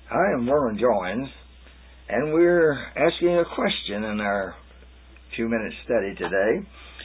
I am Vernon Joins, and we're asking a question in our few-minute study today.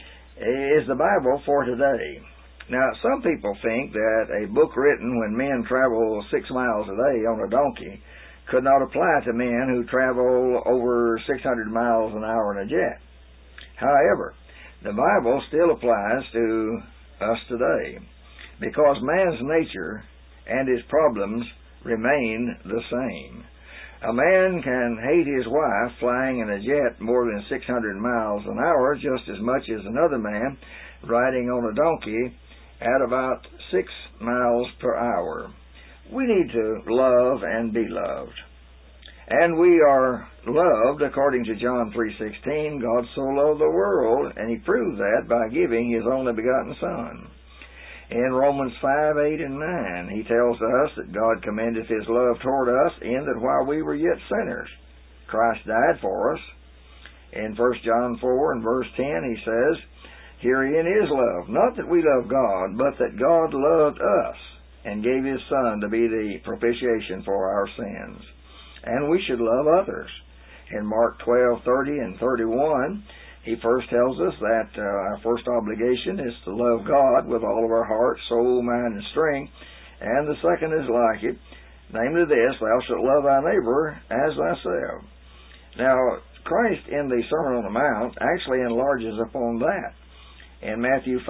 Is the Bible for today? Now, some people think that a book written when men travel 6 miles a day on a donkey could not apply to men who travel over 600 miles an hour in a jet. However, the Bible still applies to us today because man's nature and his problems remain the same. A man can hate his wife flying in a jet more than 600 miles an hour just as much as another man riding on a donkey at about 6 miles per hour. We need to love and be loved. And we are loved according to John 3:16. God so loved the world, and he proved that by giving his only begotten Son. In Romans 5:8 and 9, he tells us that God commendeth his love toward us in that while we were yet sinners, Christ died for us. In 1 John 4 and verse 10, he says, Herein is love, not that we love God, but that God loved us and gave his Son to be the propitiation for our sins. And we should love others. In Mark 12:30 and 31, he first tells us that our first obligation is to love God with all of our heart, soul, mind, and strength. And the second is like it, namely this, thou shalt love thy neighbor as thyself. Now, Christ in the Sermon on the Mount actually enlarges upon that. In Matthew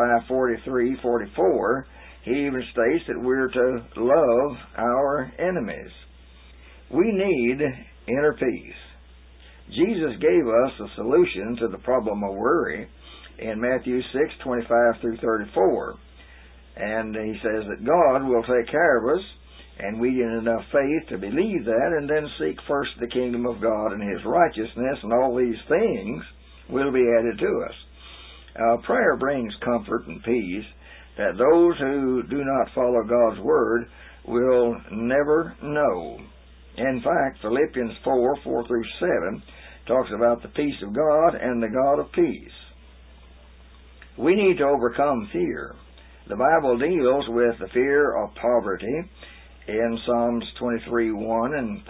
5:43-44, he even states that we're to love our enemies. We need inner peace. Jesus gave us a solution to the problem of worry in Matthew 6:25-34. And he says that God will take care of us, and we need enough faith to believe that, and then seek first the kingdom of God and his righteousness, and all these things will be added to us. Prayer brings comfort and peace that those who do not follow God's word will never know. In fact, Philippians 4:4-7 talks about the peace of God and the God of peace. We need to overcome fear. The Bible deals with the fear of poverty in Psalms 23:1 and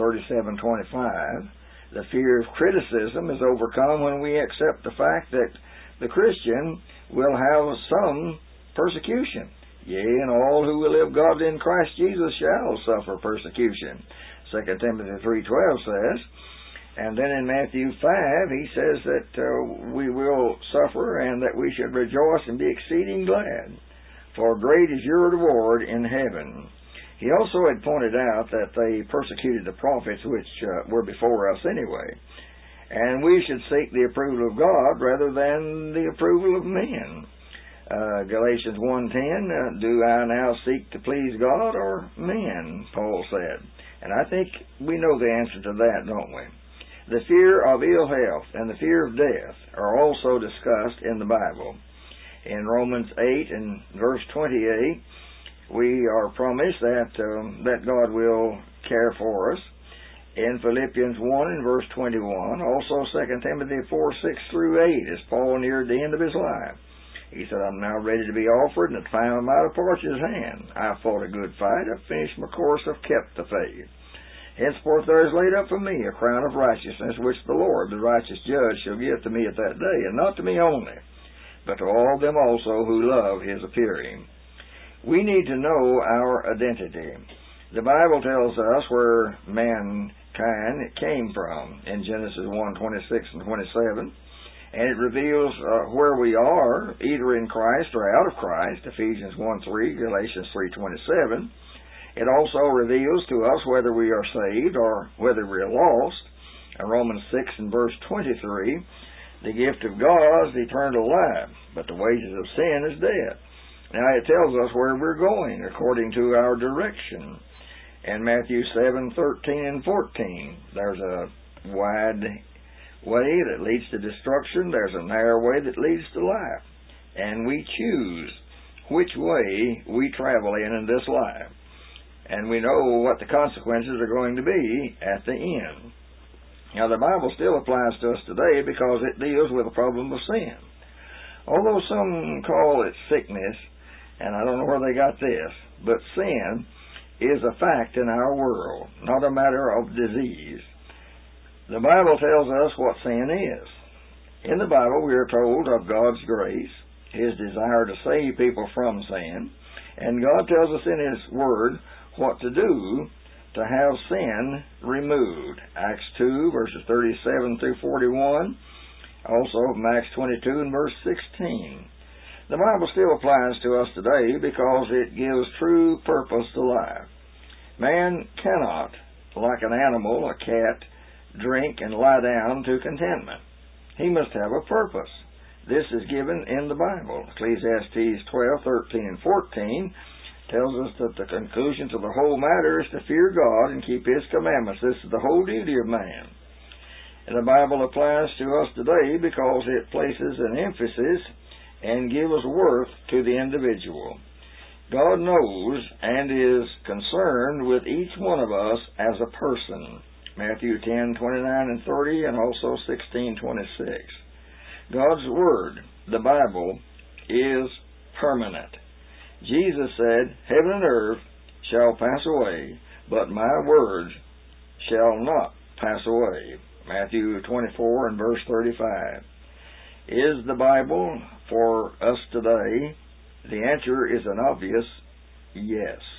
37:25. The fear of criticism is overcome when we accept the fact that the Christian will have some persecution. Yea, and all who will live godly in Christ Jesus shall suffer persecution. 2 Timothy 3:12 says, and then in Matthew 5 he says that we will suffer and that we should rejoice and be exceeding glad, for great is your reward in heaven. He also had pointed out that they persecuted the prophets which were before us anyway, and we should seek the approval of God rather than the approval of men. Galatians 1:10, do I now seek to please God or men, Paul said. And I think we know the answer to that, don't we? The fear of ill health and the fear of death are also discussed in the Bible. In Romans 8 and verse 28, we are promised that God will care for us. In Philippians 1 and verse 21, also 2 Timothy 4:6-8, as Paul neared the end of his life. He said, I'm now ready to be offered, and at the time I'm out of Parcher's hand. I have fought a good fight, I've finished my course, I've kept the faith. Henceforth there is laid up for me a crown of righteousness, which the Lord, the righteous judge, shall give to me at that day, and not to me only, but to all them also who love his appearing. We need to know our identity. The Bible tells us where mankind came from in Genesis 1:26 and 27. And it reveals where we are, either in Christ or out of Christ, Ephesians 1:3, Galatians 3:27. It also reveals to us whether we are saved or whether we are lost. In Romans 6 and verse 23, the gift of God is eternal life, but the wages of sin is death. Now it tells us where we're going according to our direction. In Matthew 7:13 and 14, there's a wide way that leads to destruction, there's a narrow way that leads to life. And we choose which way we travel in this life. And we know what the consequences are going to be at the end. Now the Bible still applies to us today because it deals with the problem of sin. Although some call it sickness, and I don't know where they got this, but sin is a fact in our world, not a matter of disease. The Bible tells us what sin is. In the Bible, we are told of God's grace, His desire to save people from sin, and God tells us in His Word what to do to have sin removed. Acts 2, verses 37 through 41, also Acts 22 and verse 16. The Bible still applies to us today because it gives true purpose to life. Man cannot, like an animal, a cat, drink and lie down to contentment. He must have a purpose. This is given in the Bible. Ecclesiastes 12:13 and 14 tells us that the conclusion to the whole matter is to fear God and keep His commandments. This is the whole duty of man. And the Bible applies to us today because it places an emphasis and gives worth to the individual. God knows and is concerned with each one of us as a person. Matthew 10:29 and 30 and also 16:26. God's Word, the Bible, is permanent. Jesus said, "Heaven and earth shall pass away, but my words shall not pass away." Matthew 24 and verse 35. Is the Bible for us today? The answer is an obvious yes.